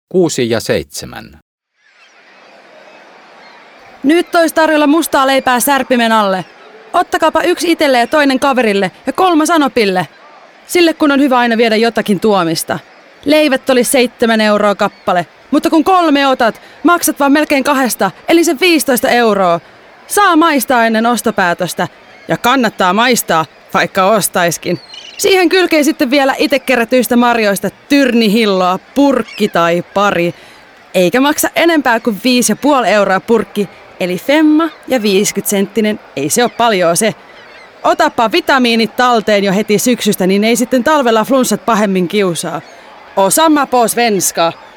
6 ja 7. Nyt ois tarjolla mustaa leipää särpimen alle. Ottakaapa yksi itelle ja toinen kaverille ja 3 Anopille. Sille kun on hyvä aina viedä jotakin tuomista. Leivät oli 7 euroa kappale, mutta kun 3 otat, maksat vaan melkein 2, eli se 15 euroa. Saa maistaa ennen ostopäätöstä. Ja kannattaa maistaa, vaikka ostaiskin. Siihen kylkee sitten vielä itse kerätyistä marjoista tyrnihilloa, purkki tai pari. Eikä maksa enempää kuin 5,5 euroa purkki, eli femma ja 50-senttinen, ei se ole paljon se. Otapa vitamiinit talteen jo heti syksystä, niin ei sitten talvella flunssat pahemmin kiusaa. Och samma på svenska.